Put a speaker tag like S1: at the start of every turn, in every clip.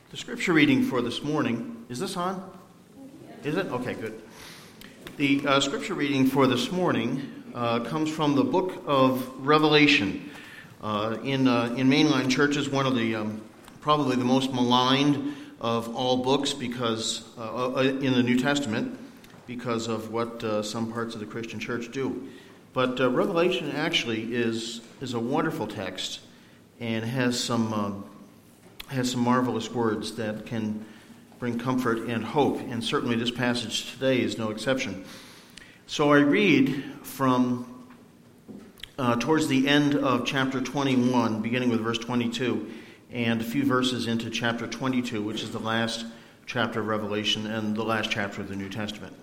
S1: The scripture reading for this morning, is this on? Is it? Okay, good. The scripture reading for this morning comes from the book of Revelation. In mainline churches, one of the probably the most maligned of all books because in the New Testament, because of what some parts of the Christian church do. But Revelation actually is a wonderful text and has some marvelous words that can bring comfort and hope, and certainly this passage today is no exception. So I read from towards the end of chapter 21, beginning with verse 22, and a few verses into chapter 22, which is the last chapter of Revelation and the last chapter of the New Testament.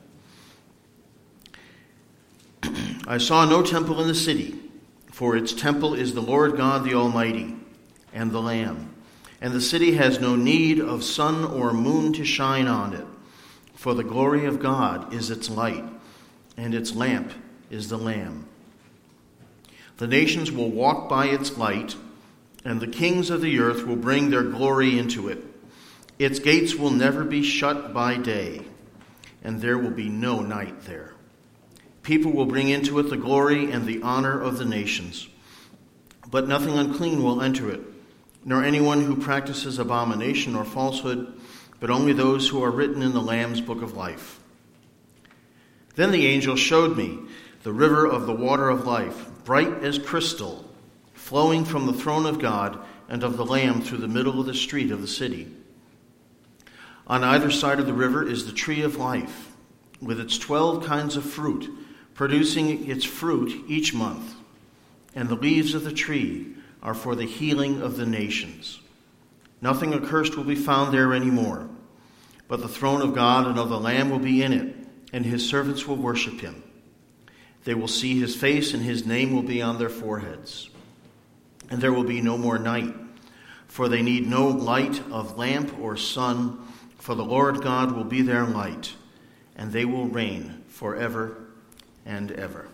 S1: I saw no temple in the city, for its temple is the Lord God the Almighty and the Lamb. And the city has no need of sun or moon to shine on it, for the glory of God is its light, and its lamp is the Lamb. The nations will walk by its light, and the kings of the earth will bring their glory into it. Its gates will never be shut by day, and there will be no night there. People will bring into it the glory and the honor of the nations. But nothing unclean will enter it, nor anyone who practices abomination or falsehood, but only those who are written in the Lamb's book of life. Then the angel showed me the river of the water of life, bright as crystal, flowing from the throne of God and of the Lamb through the middle of the street of the city. On either side of the river is the tree of life, with its 12 kinds of fruit, producing its fruit each month, and the leaves of the tree are for the healing of the nations. Nothing accursed will be found there anymore, but the throne of God and of the Lamb will be in it, and his servants will worship him. They will see his face, and his name will be on their foreheads. And there will be no more night, for they need no light of lamp or sun, for the Lord God will be their light, and they will reign forever and ever.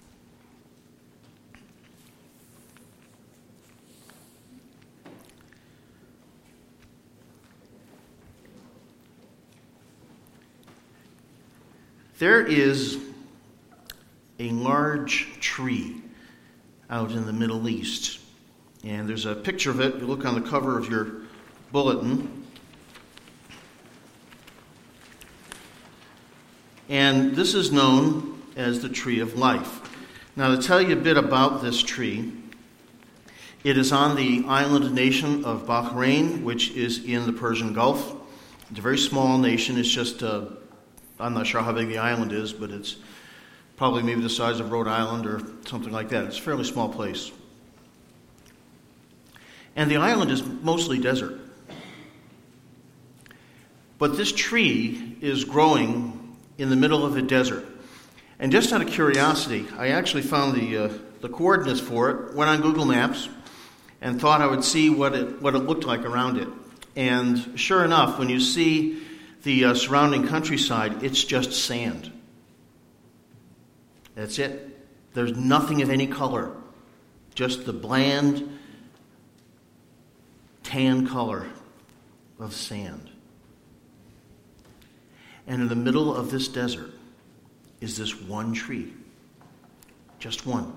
S1: There is a large tree out in the Middle East, and there's a picture of it. You look on the cover of your bulletin. And this is known as the Tree of Life. Now, to tell you a bit about this tree, it is on the island nation of Bahrain, which is in the Persian Gulf. It's a very small nation. It's just, I'm not sure how big the island is, but it's probably maybe the size of Rhode Island or something like that. It's a fairly small place. And the island is mostly desert. But this tree is growing in the middle of the desert. And just out of curiosity, I actually found the coordinates for it, went on Google Maps, and thought I would see what it looked like around it. And sure enough, when you see the surrounding countryside, it's just sand. That's it. There's nothing of any color, just the bland tan color of sand. And in the middle of this desert is this one tree. Just one.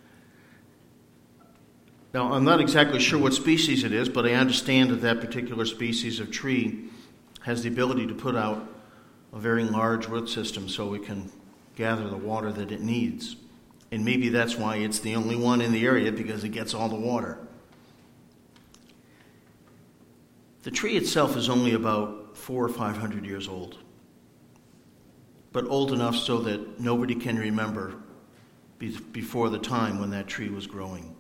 S1: Now, I'm not exactly sure what species it is, but I understand that particular species of tree has the ability to put out a very large root system so it can gather the water that it needs. And maybe that's why it's the only one in the area, because it gets all the water. The tree itself is only about 400 or 500 years old, but old enough so that nobody can remember before the time when that tree was growing.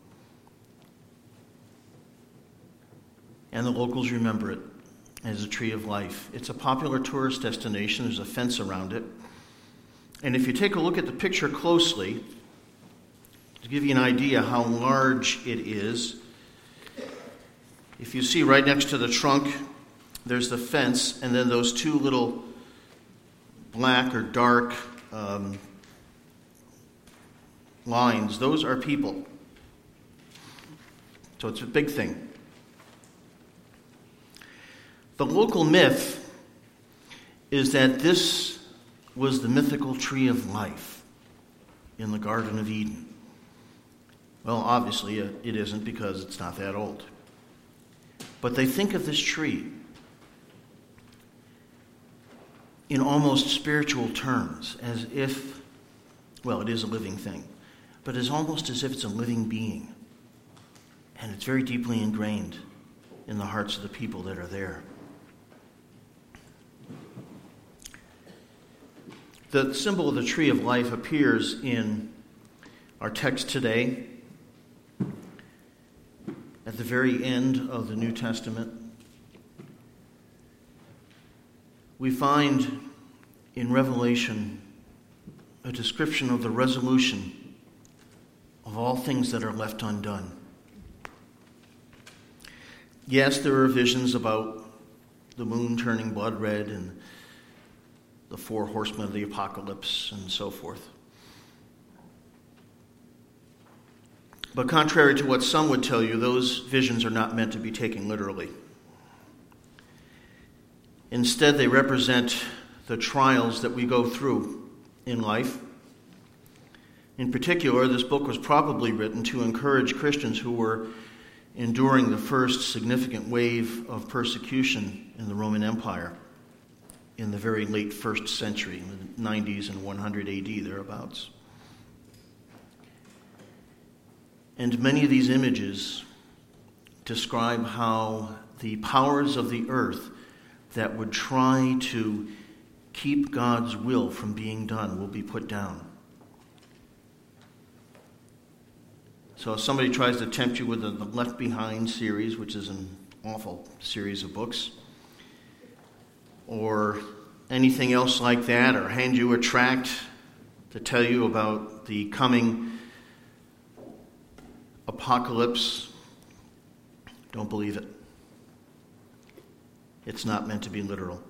S1: And the locals remember it as a tree of life. It's a popular tourist destination. There's a fence around it. And if you take a look at the picture closely, to give you an idea how large it is, if you see right next to the trunk, there's the fence, and then those two little black or dark lines, those are people. So it's a big thing. The local myth is that this was the mythical tree of life in the Garden of Eden. Well, obviously it isn't, because it's not that old. But they think of this tree in almost spiritual terms, as if, well, it is a living thing, but it's almost as if it's a living being. And it's very deeply ingrained in the hearts of the people that are there. The symbol of the tree of life appears in our text today at the very end of the New Testament. We find in Revelation a description of the resolution of all things that are left undone. Yes, there are visions about the moon turning blood red and the four horsemen of the apocalypse and so forth. But contrary to what some would tell you, those visions are not meant to be taken literally. Instead, they represent the trials that we go through in life. In particular, this book was probably written to encourage Christians who were enduring the first significant wave of persecution in the Roman Empire in the very late first century, in the 90s and 100 AD, thereabouts. And many of these images describe how the powers of the earth that would try to keep God's will from being done will be put down. So if somebody tries to tempt you with the Left Behind series, which is an awful series of books, or anything else like that, or hand you a tract to tell you about the coming apocalypse, don't believe it. It's not meant to be literal.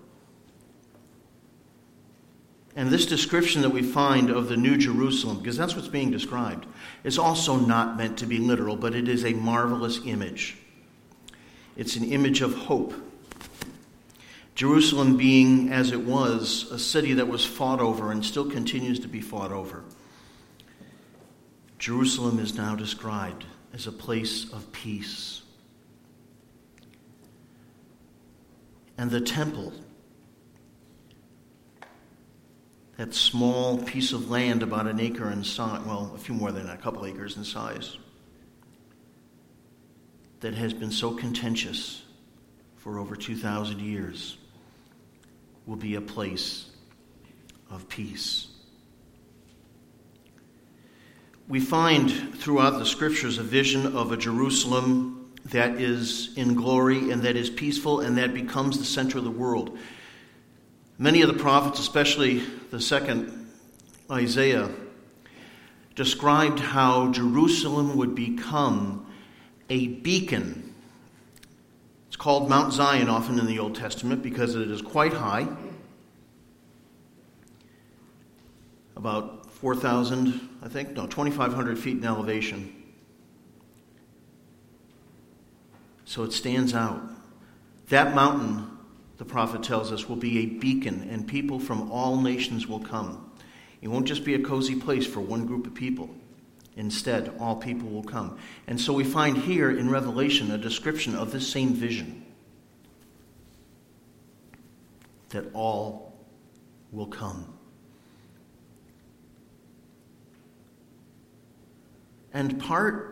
S1: And this description that we find of the New Jerusalem, because that's what's being described, is also not meant to be literal, but it is a marvelous image. It's an image of hope. Jerusalem being, as it was, a city that was fought over and still continues to be fought over. Jerusalem is now described as a place of peace. And the temple, that small piece of land about an acre in size, well, a few more than that, a couple acres in size, that has been so contentious for over 2,000 years, will be a place of peace. We find throughout the scriptures a vision of a Jerusalem that is in glory and that is peaceful and that becomes the center of the world. Many of the prophets, especially the second Isaiah, described how Jerusalem would become a beacon. It's called Mount Zion often in the Old Testament because it is quite high, about 2,500 feet in elevation. So it stands out. That mountain, the prophet tells us, will be a beacon, and people from all nations will come. It won't just be a cozy place for one group of people. Instead, all people will come. And so we find here in Revelation a description of this same vision, that all will come. And part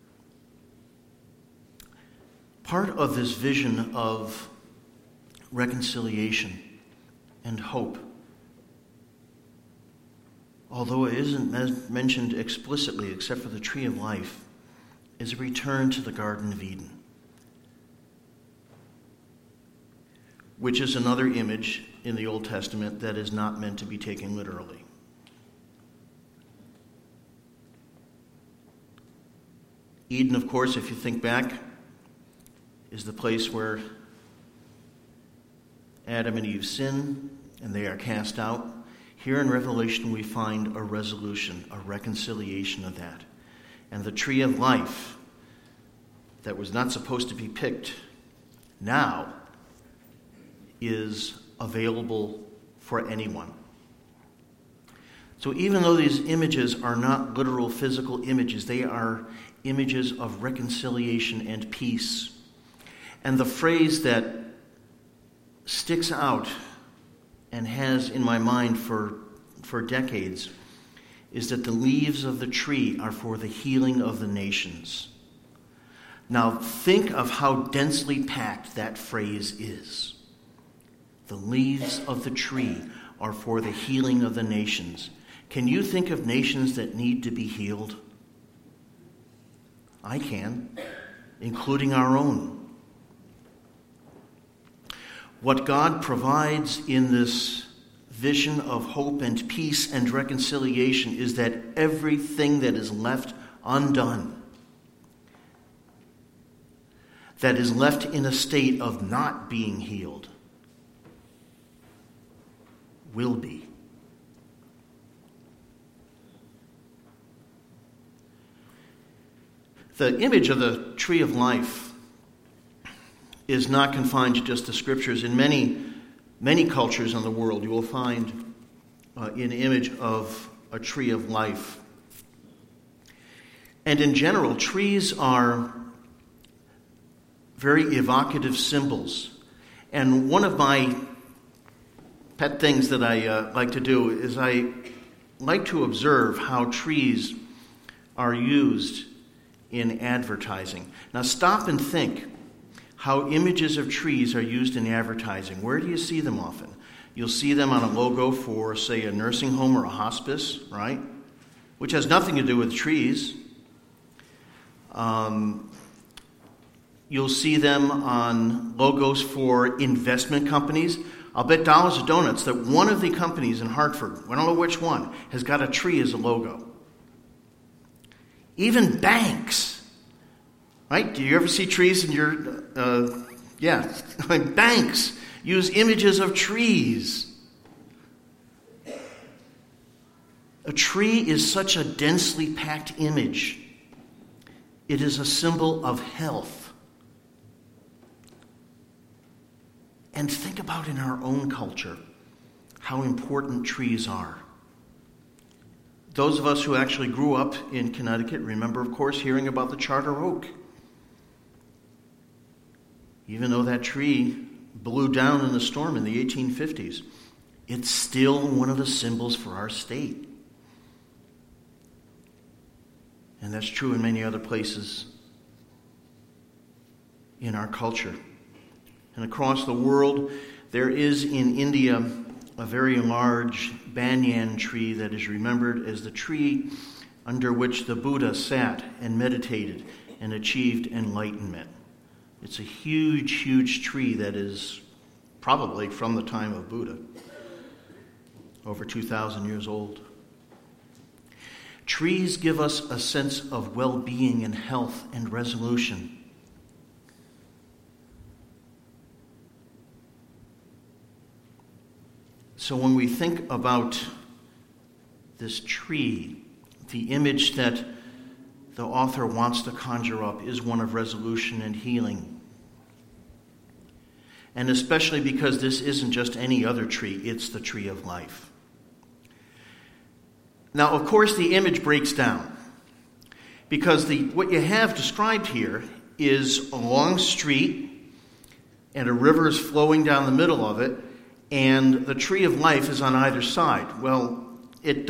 S1: of this vision of reconciliation and hope, although it isn't mentioned explicitly except for the tree of life, is a return to the Garden of Eden, which is another image in the Old Testament that is not meant to be taken literally. Eden, of course, if you think back, is the place where Adam and Eve sin and they are cast out. Here in Revelation we find a resolution, a reconciliation of that. And the tree of life that was not supposed to be picked now is available for anyone. So even though these images are not literal physical images, they are images of reconciliation and peace. And the phrase that sticks out and has in my mind for decades is that the leaves of the tree are for the healing of the nations. Now think of how densely packed that phrase is. The leaves of the tree are for the healing of the nations. Can you think of nations that need to be healed? I can, including our own. What God provides in this vision of hope and peace and reconciliation is that everything that is left undone, that is left in a state of not being healed, will be. The image of the tree of life is not confined to just the scriptures. In many cultures in the world, you will find an image of a tree of life. And in general, trees are very evocative symbols. And one of my pet things that I like to do is I like to observe how trees are used in advertising. Now stop and think how images of trees are used in advertising. Where do you see them often? You'll see them on a logo for, say, a nursing home or a hospice, right? Which has nothing to do with trees. You'll see them on logos for investment companies. I'll bet dollars to donuts that one of the companies in Hartford, I don't know which one, has got a tree as a logo. Even banks, right? Do you ever see trees in your, banks use images of trees. A tree is such a densely packed image. It is a symbol of health. And think about in our own culture how important trees are. Those of us who actually grew up in Connecticut remember, of course, hearing about the Charter Oak. Even though that tree blew down in the storm in the 1850s, it's still one of the symbols for our state. And that's true in many other places in our culture. And across the world, there is in India a very large banyan tree that is remembered as the tree under which the Buddha sat and meditated and achieved enlightenment. It's a huge, huge tree that is probably from the time of Buddha, over 2,000 years old. Trees give us a sense of well-being and health and resolution. So when we think about this tree, the image that the author wants to conjure up is one of resolution and healing. And especially because this isn't just any other tree, it's the tree of life. Now, of course, the image breaks down because what you have described here is a long street and a river is flowing down the middle of it, and the tree of life is on either side. Well, if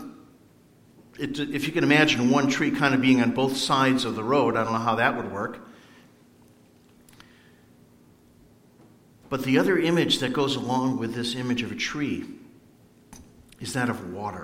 S1: you can imagine one tree kind of being on both sides of the road, I don't know how that would work. But the other image that goes along with this image of a tree is that of water.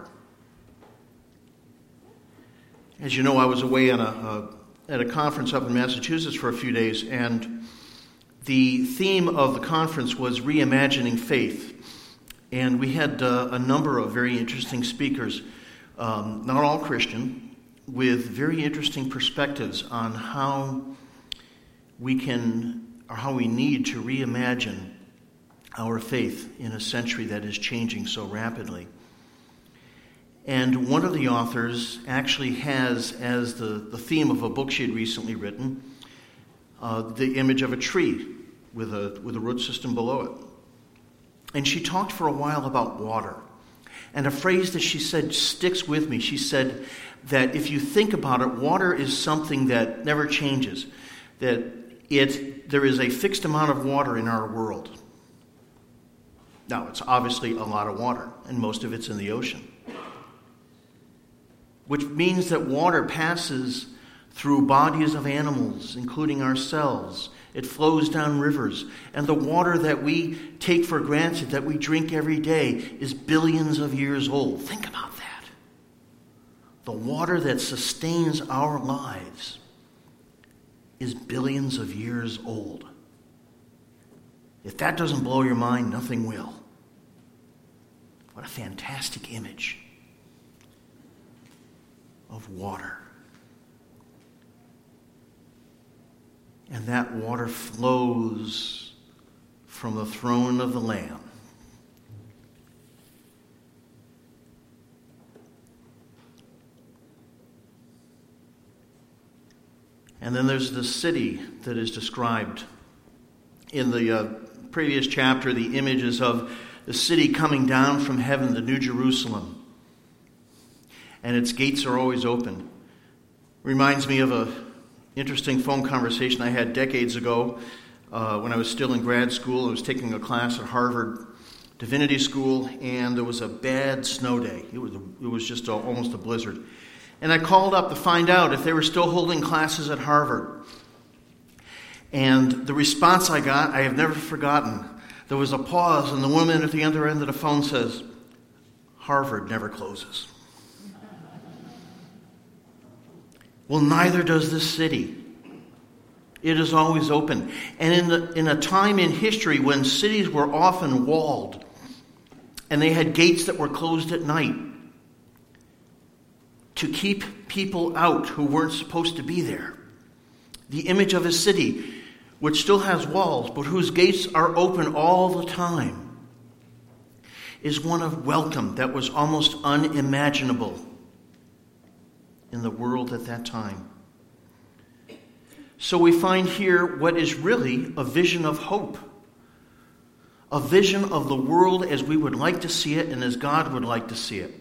S1: As you know, I was away at a conference up in Massachusetts for a few days, and the theme of the conference was reimagining faith. And we had a number of very interesting speakers, not all Christian, with very interesting perspectives on how we need to reimagine our faith in a century that is changing so rapidly. And one of the authors actually has as the theme of a book she had recently written, the image of a tree with a root system below it. And she talked for a while about water. And a phrase that she said sticks with me. She said that if you think about it, water is something that never changes. That there is a fixed amount of water in our world. Now, it's obviously a lot of water, and most of it's in the ocean. Which means that water passes through bodies of animals, including ourselves. It flows down rivers. And the water that we take for granted, that we drink every day, is billions of years old. Think about that. The water that sustains our lives is billions of years old. If that doesn't blow your mind, nothing will. What a fantastic image of water. And that water flows from the throne of the Lamb. And then there's the city that is described in the previous chapter, the images of the city coming down from heaven, the New Jerusalem. And its gates are always open. Reminds me of a interesting phone conversation I had decades ago when I was still in grad school. I was taking a class at Harvard Divinity School, and there was a bad snow day. It was just almost a blizzard. And I called up to find out if they were still holding classes at Harvard. And the response I got, I have never forgotten. There was a pause, and the woman at the other end of the phone says, "Harvard never closes." Well, neither does this city. It is always open. And in a time in history when cities were often walled and they had gates that were closed at night to keep people out who weren't supposed to be there, the image of a city which still has walls but whose gates are open all the time is one of welcome that was almost unimaginable in the world at that time. So we find here what is really a vision of hope. A vision of the world as we would like to see it and as God would like to see it.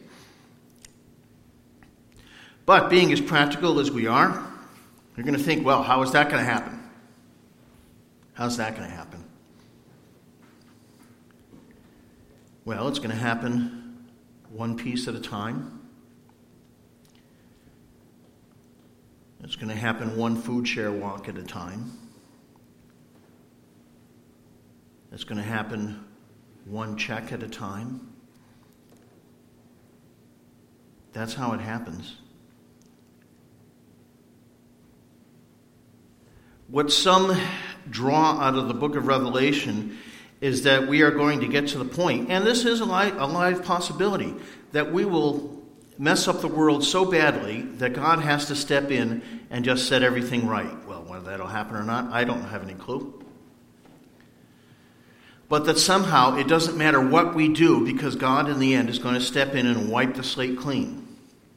S1: But being as practical as we are, you're going to think, well, how is that going to happen? How's that going to happen? Well, it's going to happen one piece at a time. It's going to happen one food share walk at a time. It's going to happen one check at a time. That's how it happens. What some draw out of the book of Revelation is that we are going to get to the point, and this is a live possibility, that we will mess up the world so badly that God has to step in and just set everything right. Well, whether that'll happen or not, I don't have any clue. But that somehow it doesn't matter what we do because God in the end is going to step in and wipe the slate clean.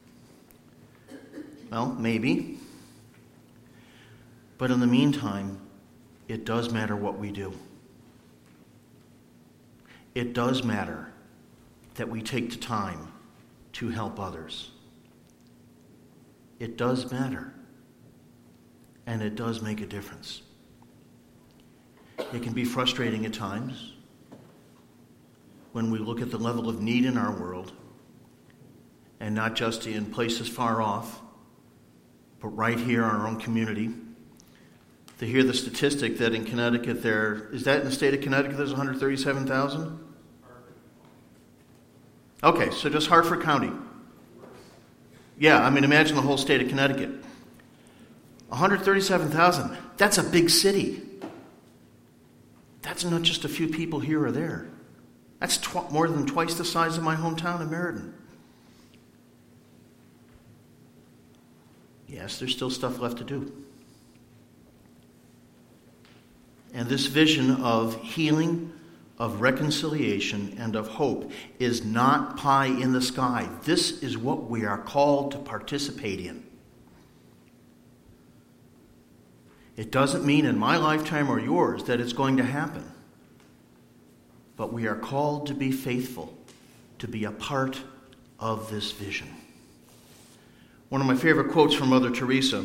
S1: Well, maybe. But in the meantime, it does matter what we do. It does matter that we take the time to help others. It does matter. And it does make a difference. It can be frustrating at times when we look at the level of need in our world, and not just in places far off, but right here in our own community. To hear the statistic that in Connecticut is that in the state of Connecticut there's 137,000? Okay, so just Hartford County. Yeah, I mean, imagine the whole state of Connecticut. 137,000, that's a big city. That's not just a few people here or there. That's more than twice the size of my hometown of Meriden. Yes, there's still stuff left to do. And this vision of healing, of reconciliation, and of hope is not pie in the sky. This is what we are called to participate in. It doesn't mean in my lifetime or yours that it's going to happen. but we are called to be faithful, to be a part of this vision. One of my favorite quotes from Mother Teresa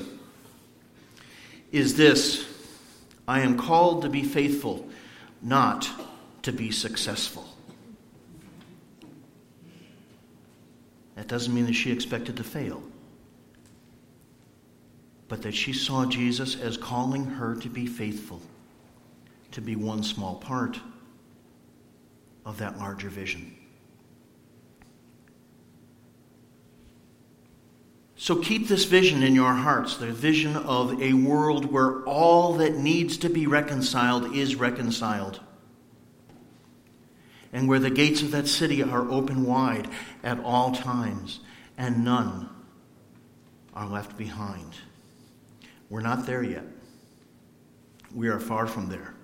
S1: is this: "I am called to be faithful, not to be successful." That doesn't mean that she expected to fail, but that she saw Jesus as calling her to be faithful, to be one small part of that larger vision. So keep this vision in your hearts, the vision of a world where all that needs to be reconciled is reconciled, and where the gates of that city are open wide at all times, and none are left behind. We're not there yet. We are far from there.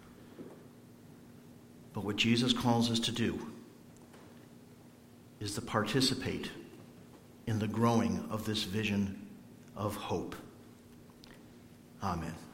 S1: But what Jesus calls us to do is to participate in the growing of this vision of hope. Amen.